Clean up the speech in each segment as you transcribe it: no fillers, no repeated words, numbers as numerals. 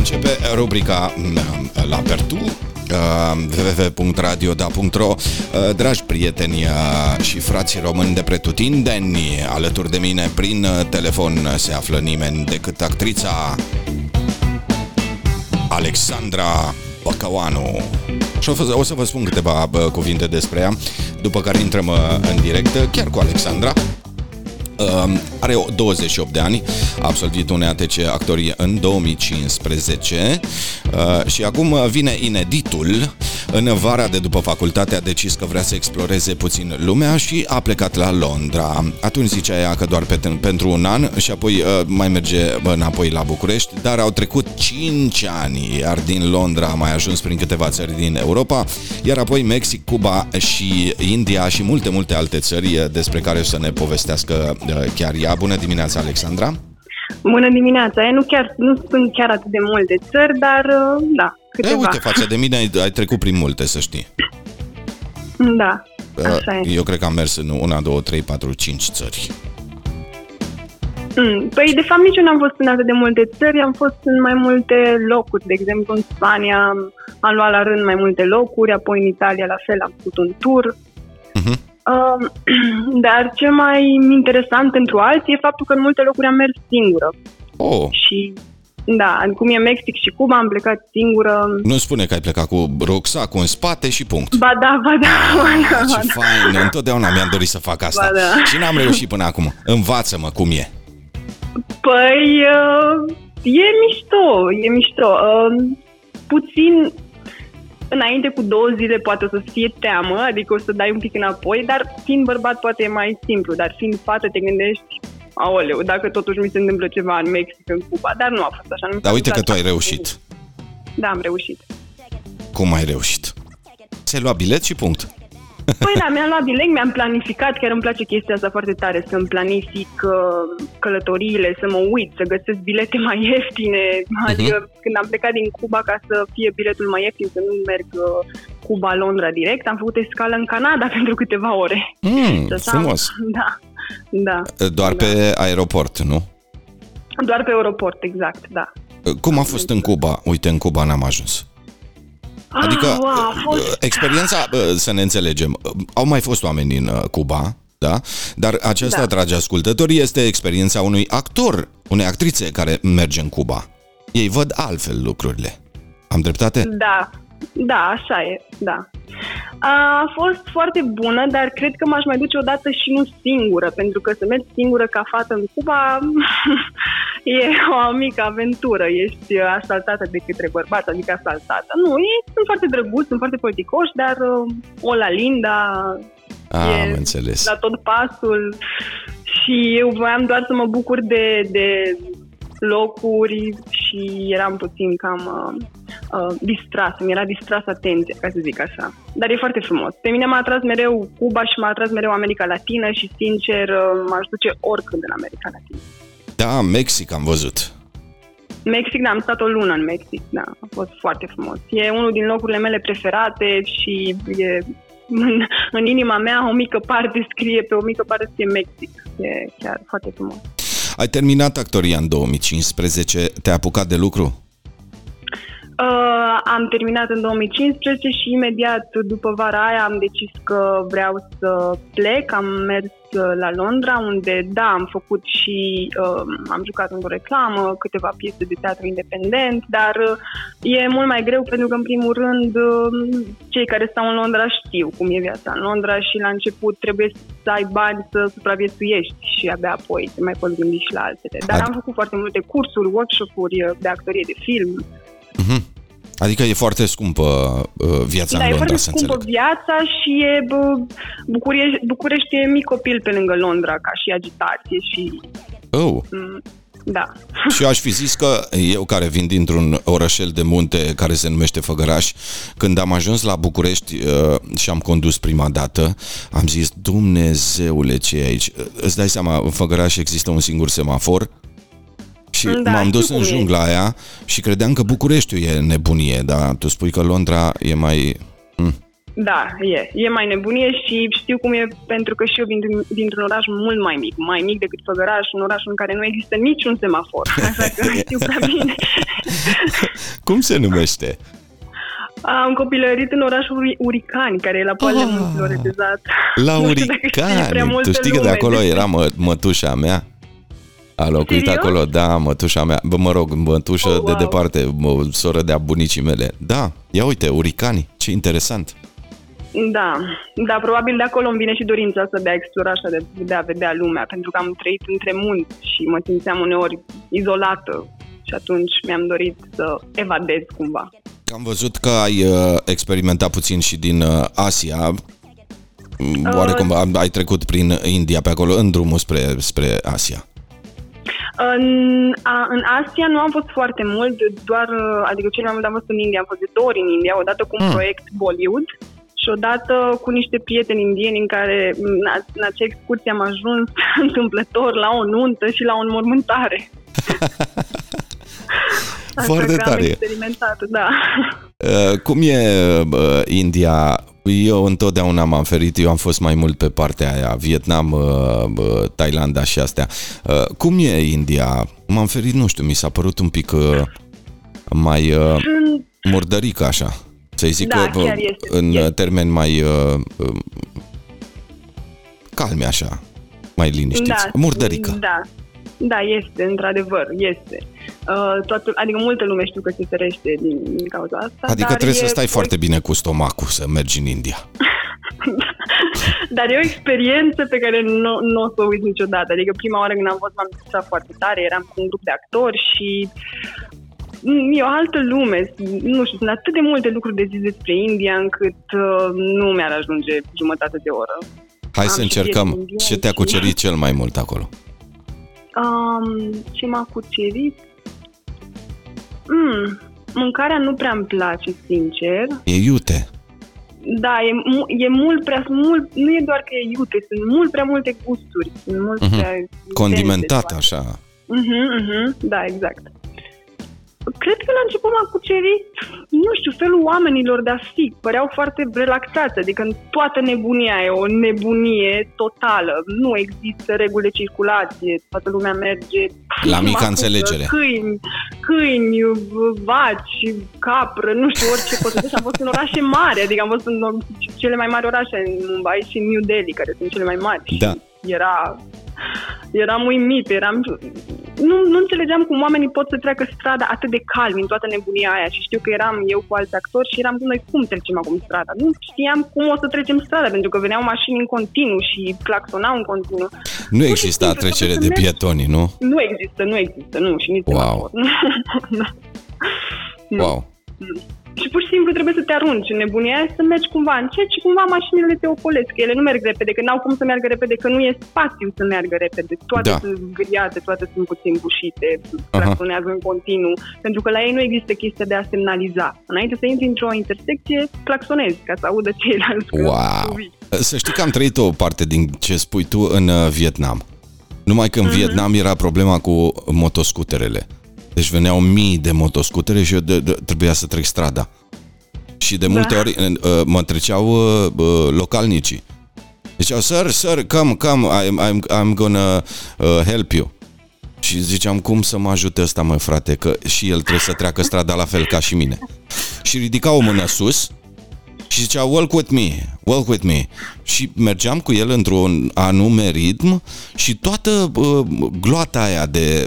Începe rubrica La Pertu, www.radioda.ro. Dragi prieteni și frații români de pretutindeni, alături de mine prin telefon se află nimeni decât actrița Alexandra Băcăuanu. Și o să vă spun câteva cuvinte despre ea, după care intrăm în direct chiar cu Alexandra. Are 28 de ani, a absolvit un ATC actorie în 2015 și acum vine ineditul. În vara de după facultate a decis că vrea să exploreze puțin lumea și a plecat la Londra. Atunci zicea ea că doar pentru un an și apoi mai merge înapoi la București, dar au trecut 5 ani, iar din Londra a mai ajuns prin câteva țări din Europa, iar apoi Mexic, Cuba și India și multe alte țări despre care o să ne povestească chiar ea. Bună dimineața, Alexandra! Bună dimineața! Nu sunt chiar atât de multe țări, dar da, câteva. Uite, față de mine ai trecut prin multe, să știi. Da, așa e. Eu cred că am mers în 1, 2, 3, 4, 5 țări. Păi, de fapt, nici eu n-am fost în atât de multe țări, am fost în mai multe locuri. De exemplu, în Spania am luat la rând mai multe locuri, apoi în Italia la fel am făcut un tur. Dar cel mai interesant pentru alții e faptul că în multe locuri am mers singură. Și da, cum e Mexic și Cuba, am plecat singură. Nu spune că ai plecat cu rucsacul în spate și punct. Ba da. Ce fain, întotdeauna mi-am dorit să fac asta. Și n-am reușit până acum. Învață-mă cum e. Păi, e mișto. Puțin înainte cu 2 zile poate o să fie teamă, adică o să dai un pic înapoi, dar fiind bărbat poate e mai simplu, dar fiind fată te gândești, aoleu, dacă totuși mi se întâmplă ceva în Mexic, în Cuba, dar nu a fost așa. Dar uite că tu ai reușit. Da, am reușit. Cum ai reușit? Ți-ai luat bilet și punct. Păi da, mi-am luat bilet, mi-am planificat, chiar îmi place chestia asta foarte tare, să-mi planific călătoriile, să mă uit, să găsesc bilete mai ieftine. Adică când am plecat din Cuba ca să fie biletul mai ieftin, să nu merg Cuba-Londra direct, am făcut escală în Canada pentru câteva ore. Frumos. Da. Doar pe aeroport, nu? Doar pe aeroport, exact, da. Cum a fost în Cuba? Uite, în Cuba n-am ajuns. Adică, experiența, să ne înțelegem, au mai fost oameni din Cuba, da? Dar aceasta, dragi ascultători, este experiența unui actor, unei actrițe care merge în Cuba. Ei văd altfel lucrurile. Am dreptate? Da, așa e, da. A fost foarte bună, dar cred că m-aș mai duce odată și nu singură, pentru că să mergi singură ca fată în Cuba e o mică aventură. Ești asaltată de către bărbați, adică asaltată. Nu, ei sunt foarte drăguți, sunt foarte politicoși, dar o la Linda am înțeles. La tot pasul și eu voiam doar să mă bucur de locuri și eram puțin cam distras, mi-era distras atenția, ca să zic așa. Dar e foarte frumos. Pe mine m-a atras mereu Cuba și m-a atras mereu America Latină și, sincer, m-aș duce oricând în America Latină. Da, Mexic am văzut. Mexic, da, am stat o lună în Mexic, da, a fost foarte frumos. E unul din locurile mele preferate și e în inima mea o mică parte scrie, pe o mică parte scrie Mexic. E chiar foarte frumos. Ai terminat actoria în 2015, te-ai apucat de lucru? Am terminat în 2015 și imediat după vara aia am decis că vreau să plec. Am mers la Londra, unde, da, am făcut și am jucat într-o reclamă, câteva piese de teatru independent, dar e mult mai greu pentru că, în primul rând, cei care stau în Londra știu cum e viața în Londra și la început trebuie să ai bani să supraviețuiești și abia apoi te mai poți gândi și la altele. Dar am făcut foarte multe cursuri, workshop-uri de actorie de film. Adică e foarte scumpă viața în Londra, e foarte să scumpă înțeleg. viața și București e mic copil pe lângă Londra, ca și agitație și... Da. Și eu aș fi zis că eu, care vin dintr-un orășel de munte care se numește Făgăraș, când am ajuns la București și am condus prima dată, am zis, Dumnezeule, ce e aici? Îți dai seama, în Făgăraș există un singur semafor? Și m-am dus în jungla aia și credeam că Bucureștiul e nebunie, dar tu spui că Londra e mai... Da, e mai nebunie și știu cum e, pentru că și eu vin dintr-un oraș mult mai mic decât Făgăraș, un oraș în care nu există niciun semafor, așa că știu prea bine. Cum se numește? Am copilărit în orașul Uricani, care e la poalele munților Retezat. La Uricani? Tu știi că de acolo era mătușa mea? A locuit acolo, da, mătușa mea. Mătușă de departe, soră de-a bunicii mele. Da, ia uite, Uricani, ce interesant. Da, probabil de acolo îmi vine și dorința asta de a explora și de a vedea lumea, pentru că am trăit între munți și mă simțeam uneori izolată și atunci mi-am dorit să evadez cumva. Am văzut că ai experimentat puțin și din Asia. Oarecum ai trecut prin India pe acolo, în drumul spre Asia. În Asia nu am fost foarte mult, adică cel mai mult am fost în India, am fost de 2 ori în India, odată cu un proiect Bollywood și odată cu niște prieteni indieni în care în acea excursie am ajuns întâmplător la o nuntă și la o înmormântare. Foarte tare. Am experimentat, da. Cum e India? Eu întotdeauna m-am ferit, eu am fost mai mult pe partea aia, Vietnam, Thailanda și astea. Cum e India? M-am ferit, nu știu, mi s-a părut un pic mai murdărică așa, să-i zic, în termeni mai calmi așa, mai liniștiți. Murdărică. Da, este, într-adevăr, este. Adică multă lume știu că se ferește din cauza asta. Adică trebuie să stai foarte bine cu stomacul să mergi în India. Dar e o experiență pe care nu o să o uit niciodată. Adică prima oară când am fost m-am distrat foarte tare, eram cu un grup de actori și e o altă lume. Nu știu, sunt atât de multe lucruri de zis despre India încât nu mi-ar ajunge jumătate de oră. Hai să încercăm. Ce te-a cucerit cel mai mult acolo? Ce m-a cucerit? Mâncarea nu prea îmi place, sincer. E iute. Da, e mult prea mult, nu e doar că e iute, sunt mult prea multe gusturi, sunt mult prea condimentat așa. Da, exact. Cred că la început m-a cucerit, nu știu, felul oamenilor de a fi. Păreau foarte relaxați, adică în toată nebunia e o nebunie totală. Nu există reguli de circulație, toată lumea merge la mică înțelegere. Câini, vaci, capră, nu știu, orice poți să zici. Am fost în orașe mari, adică am fost în cele mai mari orașe, în Mumbai și în New Delhi, care sunt cele mai mari. Da. Eram uimit, nu înțelegeam cum oamenii pot să treacă strada atât de calmi în toată nebunia aia și știu că eram eu cu alți actori și eram noi cum trecem acum strada. Nu știam cum o să trecem strada pentru că veneau mașini în continuu și claxonau în continuu. Nu exista trecere de pietoni, nu? Nu există, nu, și nici wow. Wow. Și pur și simplu trebuie să te arunci în nebunia aia, să mergi cumva încet și cumva mașinile te ocolesc. Ele nu merg repede, că n-au cum să meargă repede, că nu e spațiu să meargă repede. Toate sunt zgâriate, toate sunt puțin bușite, claxonează în continuu, pentru că la ei nu există chestia de a semnaliza. Înainte să intri într-o intersecție, claxonezi ca să audă ceilalți. Wow! Să știi că am trăit o parte din ce spui tu în Vietnam. Numai că în Vietnam era problema cu motoscuterele. Deci veneau mii de motoscutere și eu trebuia să trec strada. Și de multe ori mă treceau localnicii. Ziceau, sir, come, I'm gonna help you. Și ziceam, cum să mă ajute ăsta, mă, frate, că și el trebuie să treacă strada la fel ca și mine. Și ridicau o mână sus și zicea, walk with me. Și mergeam cu el într-un anume ritm și toată gloata aia de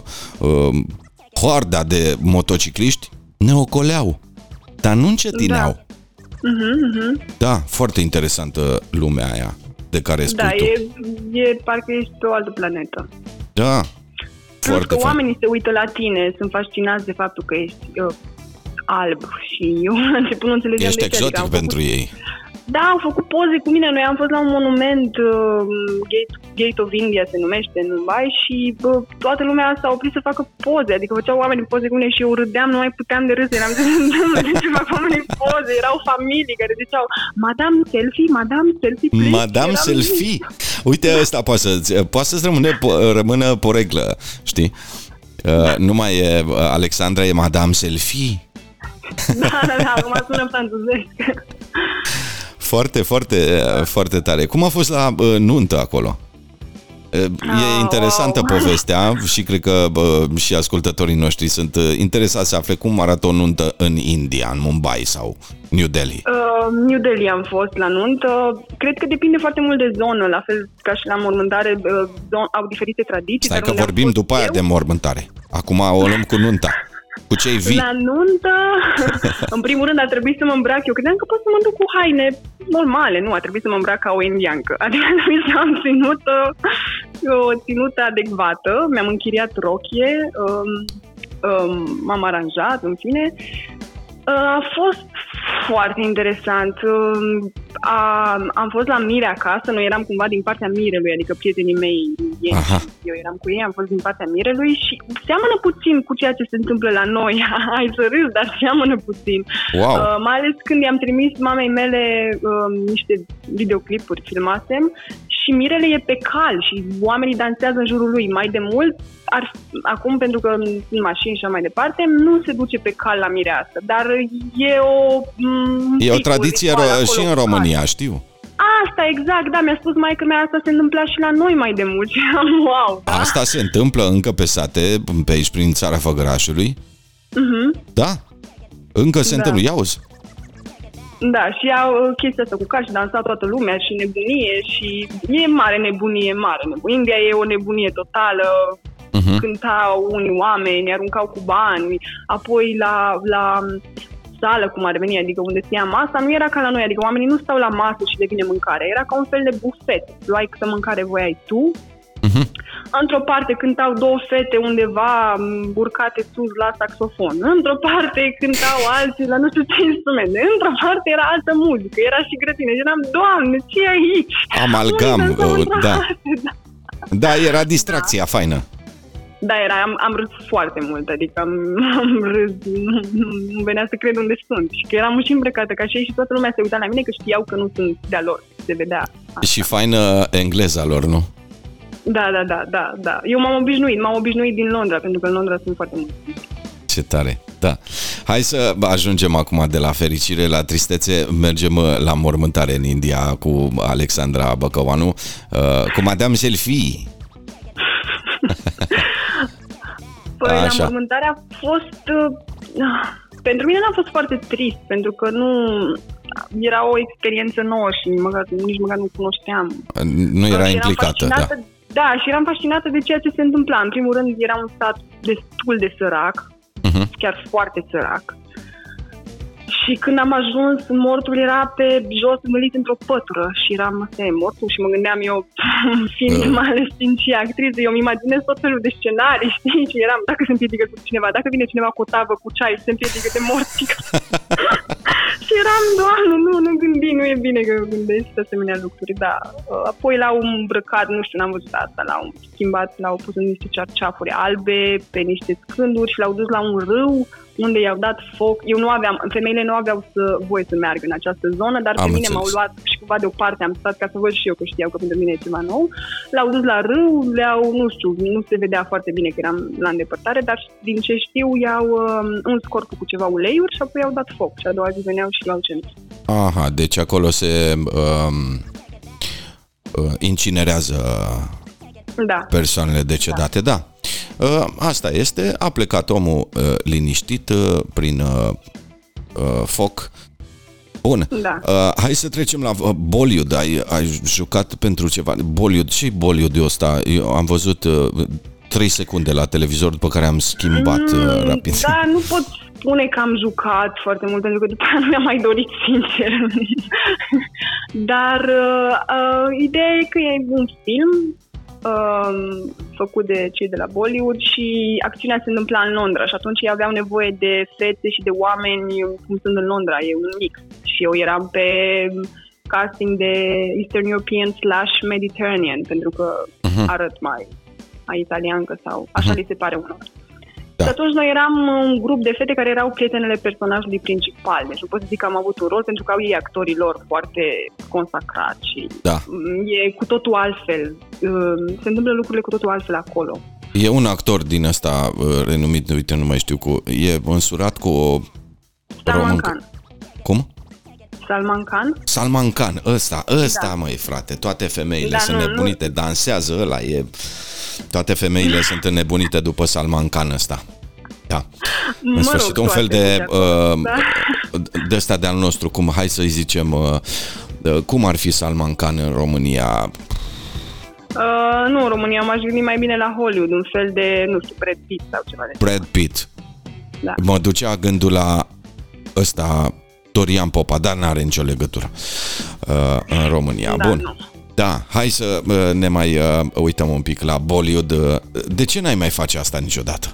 horda de motocicliști ne ocoleau, dar nu încetineau. Da, foarte interesantă lumea aia de care spui tu. Da, parcă ești pe o altă planetă. Da, foarte că oamenii se uită la tine, sunt fascinați de faptul că ești alb și eu la început nu înțelegeam de ce. Ești exotic pentru ei. Da, au făcut poze cu mine. Noi am fost la un monument, Gate of India se numește, în Mumbai, și toată lumea s-a oprit să facă poze. Adică făceau oamenii poze cu mine și eu râdeam, nu mai puteam de râs. Eram de ce fac oamenii poze? Erau familii care ziceau, Madame selfie, please. Madame selfie? Uite, ăsta poate să-ți rămână poreglă, știi? Nu mai e Alexandra, e Madame selfie. Da, acum sună franțuzesc. Foarte, foarte, foarte tare. Cum a fost la nuntă acolo? E interesantă povestea și cred că și ascultătorii noștri sunt interesați să afle cum arată o nuntă în India, în Mumbai sau New Delhi. New Delhi am fost la nuntă. Cred că depinde foarte mult de zonă, la fel ca și la mormântare, au diferite tradiții. Stai că vorbim după aia de mormântare. Acum o luăm cu nunta. Cu cei vii. La nuntă, în primul rând, a trebuit să mă îmbrac. Eu credeam că pot să mă duc cu haine normale. Nu, a trebuit să mă îmbrac ca o indiancă. Adică a trebuit să am o ținută adecvată. Mi-am închiriat rochie, m-am aranjat, în fine. A fost foarte interesant. Am fost la mire acasă, noi eram cumva din partea mirelui, adică prietenii mei, eu eram cu ei, am fost din partea mirelui și seamănă puțin cu ceea ce se întâmplă la noi. Hai să râzi, dar seamănă puțin. Wow. Mai ales când i-am trimis mamei mele niște videoclipuri filmasem și mirele e pe cal și oamenii dansează în jurul lui. Mai de mult, acum, pentru că sunt mașini și așa mai departe, nu se duce pe cal la mireasă, dar e o tradiție și în România, știu. Asta, exact, da, mi-a spus maică mea, asta se întâmpla și la noi mai de mult. Wow, da? Asta se întâmplă încă pe sate, pe aici, prin țara Făgărașului? Da? Încă se întâmplă, ia uzi. Da, și au chestia asta cu cal și dansa toată lumea și nebunie și e mare nebunie. India e o nebunie totală. Cântau unii oameni, aruncau cu bani, apoi la sală, cum ar veni, adică unde stia masa, nu era ca la noi, adică oamenii nu stau la masă și le vine mâncare, era ca un fel de bufet, luai câtă mâncare voiai tu. Într-o parte cântau două fete undeva urcate sus la saxofon, într-o parte cântau alții la nu știu ce instrumente, într-o parte era altă muzică, era și grătine și eram, Doamne, ce e aici? Amalgam, da. Da, era distracția faină. Da, am râs foarte mult, adică am râs, nu venea să cred unde sunt și că eram și îmbrăcată ca și ei și toată lumea se uita la mine că știau că nu sunt de-a lor, se vedea. Și faină engleza lor, nu? Da. Eu m-am obișnuit din Londra, pentru că în Londra sunt foarte mulți. Ce tare, da. Hai să ajungem acum de la fericire la tristețe, mergem la mormântare în India cu Alexandra Băcăoanu, cu Madame Selfie. Păi, la mormântare a fost... pentru mine n-a fost foarte trist, pentru că nu... Era o experiență nouă și nici măcar nu cunoșteam. Nu era implicată, da. Da, și eram fascinată de ceea ce se întâmpla. În primul rând, era un stat destul de sărac, chiar foarte sărac. Și când am ajuns, mortul era pe jos, învălit într-o pătură și eram, asta e mortul? Și mă gândeam eu, fiind mai ales fiind și actriță, eu îmi imaginez tot felul de scenarii, știi? Și eram, dacă se împiedică cu cineva, dacă vine cineva cu o tavă, cu ceai și se împiedică de morții. Și eram, Doamne, nu gândi, nu e bine că gândești asemenea lucruri, da. Apoi l-au îmbrăcat, nu știu, n-am văzut asta, l-au schimbat, l-au pus în niște cearceafuri albe, pe niște scânduri și l-au dus la un râu unde i-au dat foc. Femeile nu aveau voie să meargă în această zonă, dar pe mine m-au luat și cumva deoparte am stat ca să văd și eu, că știau că pentru mine e ceva nou. L-au dus la râu, nu se vedea foarte bine că eram la îndepărtare, dar din ce știu i-au uns corpul cu ceva uleiuri și apoi i-au dat foc și a doua zi veneau și l-au centru. Aha, deci acolo se incinerează persoanele decedate, da. Asta este, a plecat omul liniștit prin foc. Bun, da. Hai să trecem la Bollywood. Ai jucat pentru ceva Bollywood. Ce-i Bollywood-ul ăsta? Eu am văzut 3 secunde la televizor, după care am schimbat rapid. Da, nu pot spune că am jucat foarte mult, pentru că după aia nu mi-am mai dorit, sincer. Dar ideea e că e un film făcut de cei de la Bollywood și acțiunea se întâmpla în Londra și atunci ei aveau nevoie de fete și de oameni cum sunt în Londra, e un mix și eu eram pe casting de Eastern European / Mediterranean pentru că arăt mai italiancă sau așa li se pare unor. Da. Și atunci noi eram un grup de fete care erau prietenele personajului principal. Deci nu pot să zic că am avut un rol pentru că au ei actorii lor foarte consacrați și e cu totul altfel. Se întâmplă lucrurile cu totul altfel acolo. E un actor din ăsta renumit, uite, nu mai știu e însurat cu o Salman Khan. Cum? Salman Khan. Salman Khan, ăsta, da. Măi, frate, toate femeile sunt nebunite, dansează ăla, toate femeile sunt înnebunite după Salman Khan ăsta. Da. În sfârșit, un fel de ăsta de-al nostru, cum, hai să-i zicem, cum ar fi Salman Khan în România? Nu, în România m-aș gândi mai bine la Hollywood, un fel de, nu știu, Brad Pitt sau ceva de Brad Pitt. Da. Mă ducea gândul la ăsta, Dorian Popa, dar n-are nicio legătură în România. Da, bun. Nu. Da, hai să ne mai uităm un pic la Bollywood. De ce n-ai mai face asta niciodată?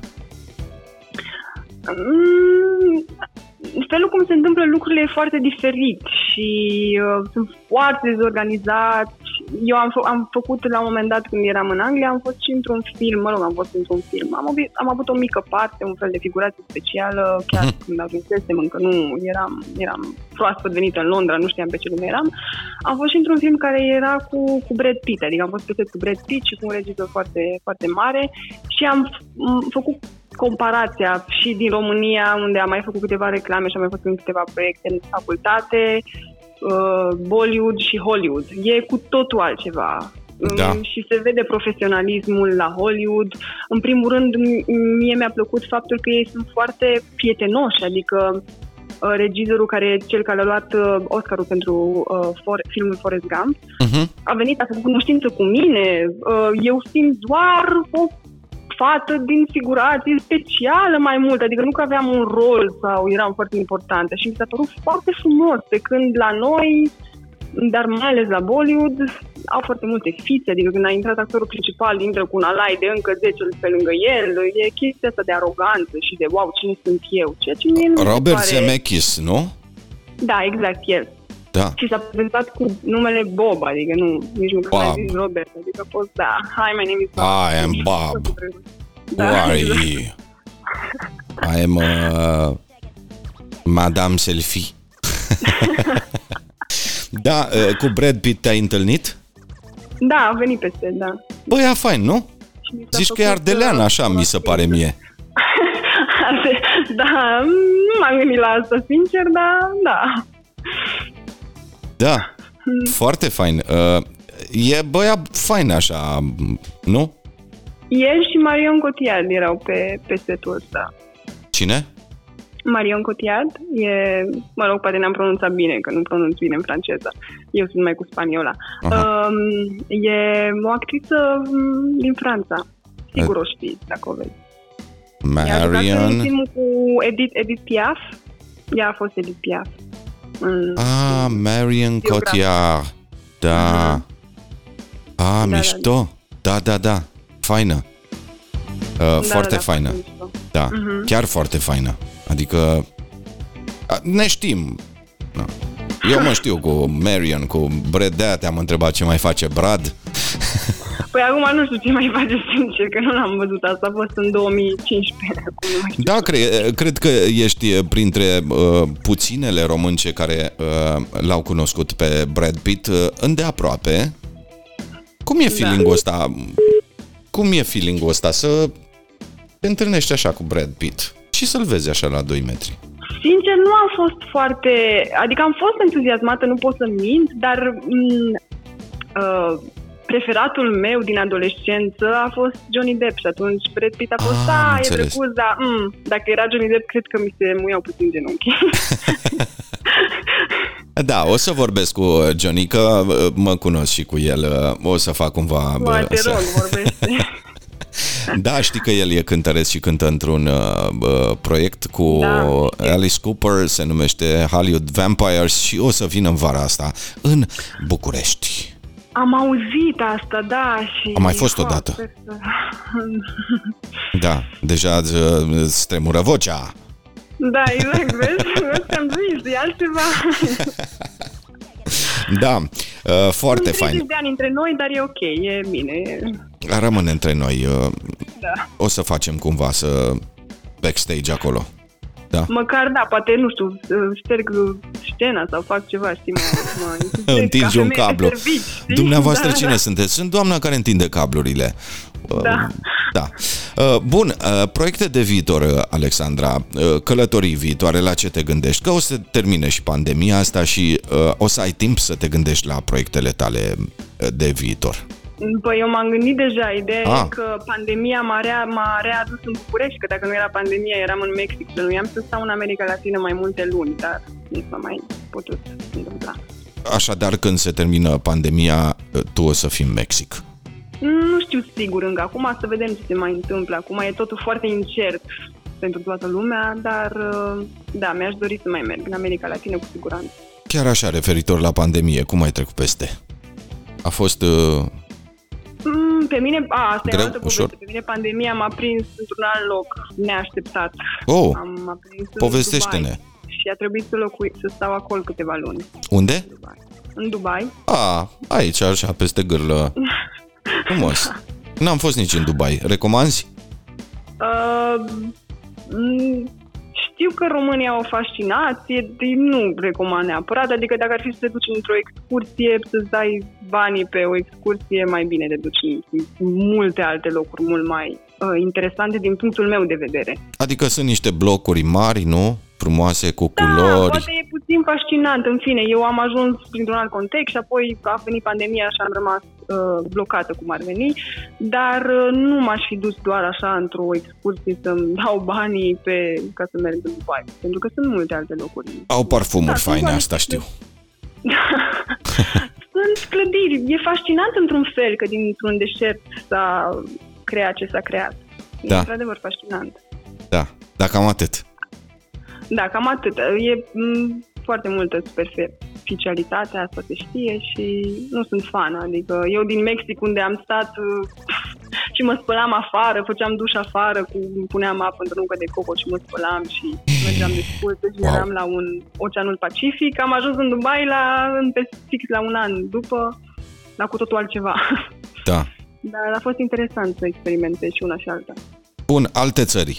Felul cum se întâmplă lucrurile e foarte diferit și sunt foarte dezorganizați. Eu am făcut la un moment dat, când eram în Anglia, am fost și într-un film, am fost într-un film. Am avut o mică parte, un fel de figurație specială, chiar când ajunsesem, încă nu eram proaspăt venită în Londra, nu știam pe ce lume eram. Am fost și într-un film care era cu Brad Pitt, adică am fost pe set cu Brad Pitt și cu un regizor foarte, foarte mare și am făcut comparația și din România, unde am mai făcut câteva reclame și am mai făcut în câteva proiecte în facultate, Bollywood și Hollywood. E cu totul altceva. Da. Și se vede profesionalismul la Hollywood. În primul rând, mie mi-a plăcut faptul că ei sunt foarte prietenoși, adică regizorul cel care a luat Oscarul pentru filmul Forrest Gump a venit, a făcut cunoștință cu mine, eu simt doar o fată din figurație specială mai mult, adică nu că aveam un rol sau eram foarte importantă și mi s-a părut foarte frumos, pe când la noi, dar mai ales la Bollywood, au foarte multe fițe, adică când a intrat actorul principal, intră cu un alai de încă 10 pe lângă el, e chestia asta de aroganță și de wow, cine sunt eu, ceea ce mie nu Robert pare... Zemeckis, nu? Da, exact, el. Da. Și s-a prezentat cu numele Bob, adică nici nu că n-a zis Robert, adică a fost, da, hi, my name is Bob. I am Bob. Da, Who are exact. you? I am Madame Selfie. Da, cu Brad Pitt te-ai întâlnit? Da, a venit peste, da. Băi, e fain, nu? Zici că e ardelean, așa mi se pare mie. Da, nu m-am gândit la asta, sincer, dar da. Da, foarte fain. E băiat fain așa, nu? El și Marion Cotillard erau pe setul ăsta. Cine? Marion Cotillard mă rog, poate n-am pronunțat bine, că nu pronunț bine în franceză. Eu sunt mai cu spaniola. E o actriță din Franța. Sigur o știi, dacă o vezi. Marion... Ea a filmul cu Edith Piaf. Ea a fost Edith Piaf. Marion Cotillard. Da. Mișto. Da. Faină. Foarte faină. Da, chiar foarte faină. Adică ne știm. Eu mă știu cu Marion, cu Brad, de-aia te-am întrebat ce mai face Brad. Păi acum nu știu ce mai face, sincer, că nu l-am văzut. Asta a fost în 2015. Da, cred că ești printre puținele românce care l-au cunoscut pe Brad Pitt îndeaproape. Cum e feeling-ul ăsta? Cum e feeling-ul ăsta să te întâlnești așa cu Brad Pitt și să-l vezi așa la 2 metri? Sincer, nu am fost foarte... Adică am fost entuziasmată, nu pot să mint, dar preferatul meu din adolescență a fost Johnny Depp și atunci Brad Pitt a fost, e drăguț, dar dacă era Johnny Depp, cred că mi se muiau puțin genunchii. Da, o să vorbesc cu Johnny, că mă cunosc și cu el, o să fac cumva... Te rog, vorbește. Da, știi că el e cântăreț și cântă într-un proiect cu Alice Cooper, se numește Hollywood Vampires și o să vină în vara asta în București. Am auzit asta, da. Și am mai fost odată. Da, deja îți tremură vocea. Da, exact, vezi? Ți-am zis, e altceva. Da, foarte fain. 30 de ani între noi, dar e ok, e bine. Rămâne între noi. Da. O să facem cumva backstage acolo. Da. Măcar, da, poate, nu știu, șterg scena sau fac ceva, știi, întingi un cablu. Dumneavoastră cine sunteți? Sunt doamna care întinde cablurile. Da. Da. Bun, proiecte de viitor, Alexandra, călătorii viitoare, la ce te gândești? Că o să termine și pandemia asta și o să ai timp să te gândești la proiectele tale de viitor. Păi eu m-am gândit deja, ideea e că pandemia m-a readus în București, că dacă nu era pandemia eram în Mexic, plănuiam să stau în America Latină mai multe luni, dar nu s-a mai putut întâmpla. Așadar, când se termină pandemia, tu o să fii în Mexic? Nu știu sigur încă, acum să vedem ce se mai întâmplă, acum e totul foarte incert pentru toată lumea, dar da, mi-aș dori să mai merg în America Latină cu siguranță. Chiar așa, referitor la pandemie, cum ai trecut peste? A fost... Pe mine, asta greu, e o altă poveste. ușor. Pe mine pandemia m-a prins într-un alt loc neașteptat. M-a prins povestește-ne. în Dubai și a trebuit să stau acolo câteva luni. Unde? În Dubai. Aici, așa, peste gârlă. Frumos. N-am fost nici în Dubai. Recomanzi? Știu că România au o fascinație, nu recomand neapărat, adică dacă ar fi să te duci într-o excursie, să-ți dai banii pe o excursie, mai bine te duci în multe alte locuri mult mai interesante din punctul meu de vedere. Adică sunt niște blocuri mari, nu? Frumoase, cu culori. Da, poate e puțin fascinant, în fine, eu am ajuns printr-un alt context și apoi a venit pandemia și am rămas blocată cum ar veni, dar nu m-aș fi dus doar așa într-o excursie să-mi dau banii ca să merg în Dubai, pentru că sunt multe alte locuri. Au parfumuri faine, asta știu. Sunt clădiri, e fascinant într-un fel că dintr-un deșert s-a creat ce s-a creat. Da. E într-adevăr fascinant. Da, cam atât. Da, cam atât. E foarte multă superficialitate, asta se știe și nu sunt fan. Adică eu din Mexic, unde am stat și mă spălam afară, făceam duș afară, puneam apă într-o nucă de coco și mă spălam și mergeam de scurtă și eram la Oceanul Pacific. Am ajuns în Dubai fix la un an după, la cu totul altceva. Da. Dar a fost interesant să experimentez și una și alta. Bun, alte țări.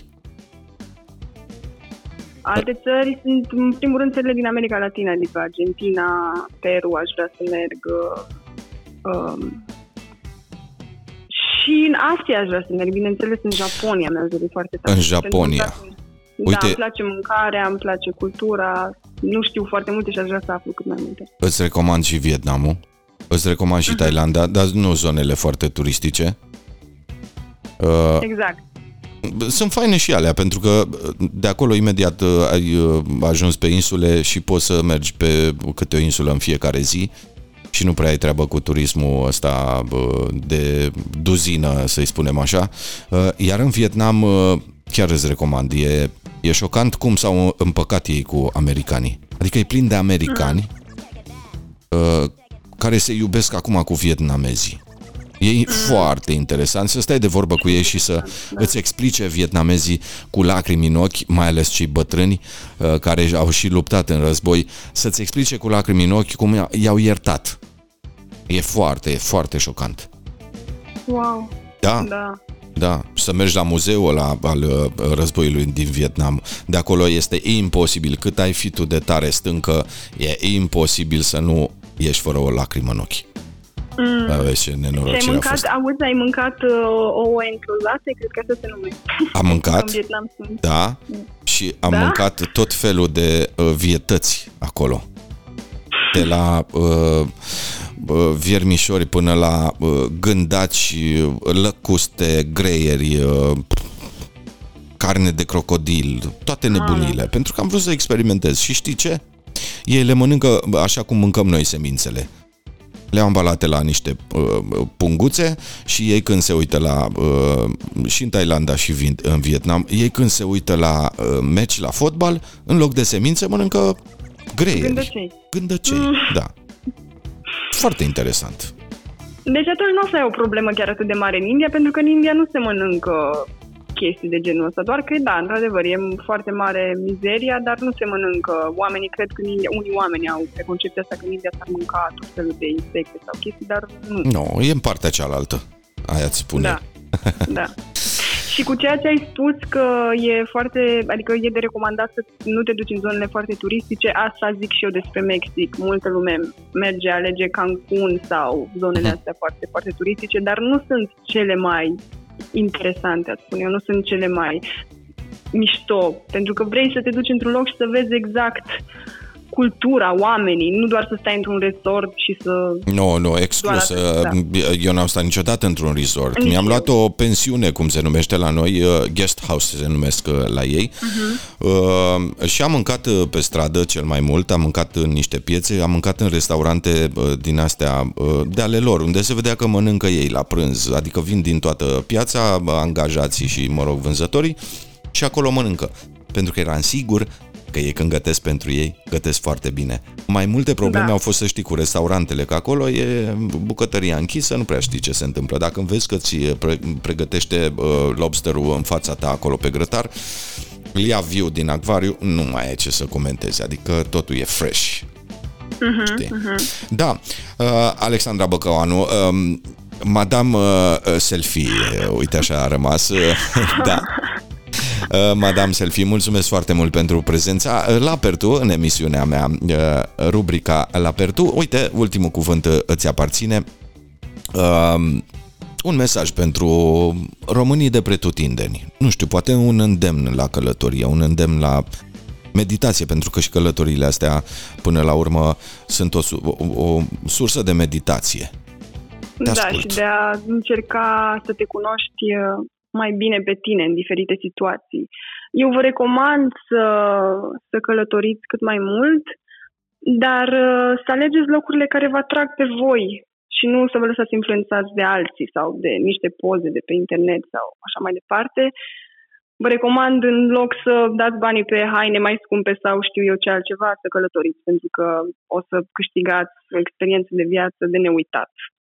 Alte țări sunt, în primul rând, țările din America Latină, adică Argentina, Peru, aș vrea să merg. Și în Asia aș vrea să merg, bineînțeles, în Japonia mi-aș dori foarte tare. În Japonia. Uite, da, îmi place mâncarea, îmi place cultura, nu știu foarte multe și aș vrea să aflu cât mai multe. Îți recomand și Vietnamul, îți recomand și Thailanda, dar nu zonele foarte turistice. Exact. Sunt faine și alea, pentru că de acolo imediat ai ajuns pe insule și poți să mergi pe câte o insulă în fiecare zi și nu prea ai treabă cu turismul ăsta de duzină, să-i spunem așa. Iar în Vietnam chiar îți recomand, e șocant cum s-au împăcat ei cu americanii. Adică e plin de americani care se iubesc acum cu vietnamezii. E foarte interesant să stai de vorbă cu ei și să îți explice vietnamezii cu lacrimi în ochi, mai ales cei bătrâni care au și luptat în război, să-ți explice cu lacrimi în ochi cum i-au iertat. E foarte șocant. Wow. Da. Să mergi la muzeul ăla al războiului din Vietnam. De acolo este imposibil, cât ai fi tu de tare stâncă, e imposibil să nu ieși fără o lacrimă în ochi. Aveți ce nenorocire a fost. Ai mâncat ouă enclozate? Cred că asta se numește. Am mâncat, în Vietnam sunt. da, și am mâncat tot felul de vietăți acolo. De la viermișori până la gândaci, lăcuste, greieri, carne de crocodil, toate nebunile. Pentru că am vrut să experimentez. Și știi ce? Ei le mănâncă așa cum mâncăm noi semințele. Le-au ambalate la niște punguțe și ei când se uită la și în Thailanda și în Vietnam, ei când se uită la meci, la fotbal, în loc de semințe mănâncă greieri. Gândăcei, da. Foarte interesant. Deci atunci nu o să ai o problemă chiar atât de mare în India, pentru că în India nu se mănâncă chestii de genul ăsta, doar că da, într-adevăr, e foarte mare mizeria, dar nu se mănâncă. Oamenii cred că în India, unii oameni au preconcepția asta că în India s-ar mânca tot felul de insecte sau chestii, dar nu. Nu, e în partea cealaltă. Aia îți spune. Da. Și cu ceea ce ai spus că e adică e de recomandat să nu te duci în zonele foarte turistice, asta zic și eu despre Mexic. Multă lume alege Cancun sau zonele astea foarte, foarte turistice, dar nu sunt cele mai interesante, aș spune eu, nu sunt cele mai mișto, pentru că vrei să te duci într-un loc și să vezi exact cultura, oamenii, nu doar să stai într-un resort și să... Nu, exclus. Eu n-am stat niciodată într-un resort. Mi-am luat o pensiune, cum se numește la noi, guest house se numesc la ei, și am mâncat pe stradă cel mai mult, am mâncat în niște piețe, am mâncat în restaurante din astea de ale lor, unde se vedea că mănâncă ei la prânz, adică vin din toată piața, angajații și, vânzătorii, și acolo mănâncă. Pentru că eram sigur că ei când gătesc pentru ei, gătesc foarte bine. Mai multe probleme au fost, să știi, cu restaurantele, că acolo e bucătăria închisă, nu prea știi ce se întâmplă. Dacă vezi că ți pregătește lobsterul în fața ta acolo pe grătar, îl ia viu din acvariu, nu mai ai ce să comentezi, adică totul e fresh. Știi? Da, Alexandra Băcăoanu, Madame Selfie, uite așa a rămas, da. Madame Selfie, mulțumesc foarte mult pentru prezența la Pertu în emisiunea mea, rubrica La Pertu. Uite, ultimul cuvânt îți aparține. Un mesaj pentru românii de pretutindeni. Nu știu, poate un îndemn la călătorie, un îndemn la meditație, pentru că și călătoriile astea până la urmă sunt o sursă de meditație. Da, și de a încerca să te cunoști mai bine pe tine în diferite situații. Eu vă recomand să călătoriți cât mai mult, dar să alegeți locurile care vă atrag pe voi și nu să vă lăsați influențați de alții sau de niște poze de pe internet sau așa mai departe. Vă recomand, în loc să dați banii pe haine mai scumpe sau știu eu ce altceva, să călătoriți, pentru că o să câștigați o experiență de viață de neuitat.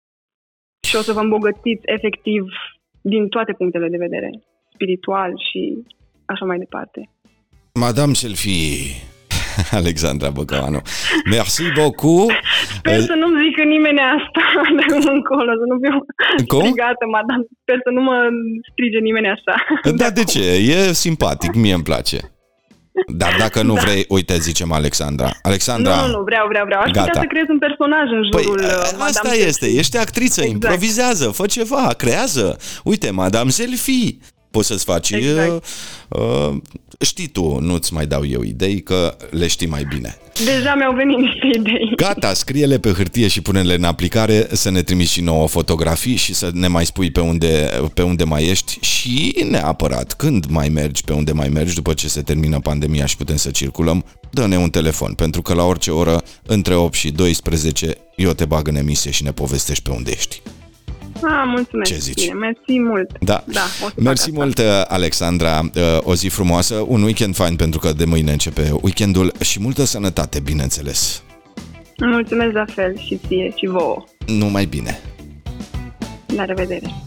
Și o să vă îmbogățiți efectiv din toate punctele de vedere, spiritual și așa mai departe. Madame Selfie, Alexandra Băcăoanu, merci beaucoup. Sper să nu-mi zică nimeni asta de acum încolo, să nu fiu strigată, madame. Sper să nu mă strige nimeni așa. Da, de ce? E simpatic, mie îmi place. Dar dacă nu vrei, uite, zicem Alexandra. Nu, vreau. Aș putea să creez un personaj în jurul Madame asta Selfie. este, ești actriță, exact. Improvizează, fă ceva, creează. Uite, Madame Selfie. Poți să-ți faci... Exact. Știi tu, nu-ți mai dau eu idei, că le știi mai bine. Deja mi-au venit niște idei. Gata, scrie-le pe hârtie și pune-le în aplicare, să ne trimiți și nouă fotografii și să ne mai spui pe unde mai ești și neapărat, când mai mergi, pe unde mai mergi, după ce se termină pandemia și putem să circulăm, dă-ne un telefon, pentru că la orice oră, între 8 și 12, eu te bag în emisie și ne povestești pe unde ești. Mulțumesc. Ce zici? Bine, mersi mult. Da. Mersi mult, Alexandra, o zi frumoasă, un weekend fain, pentru că de mâine începe weekendul și multă sănătate, bineînțeles. Mulțumesc la fel și ție și vouă. Numai bine. La revedere.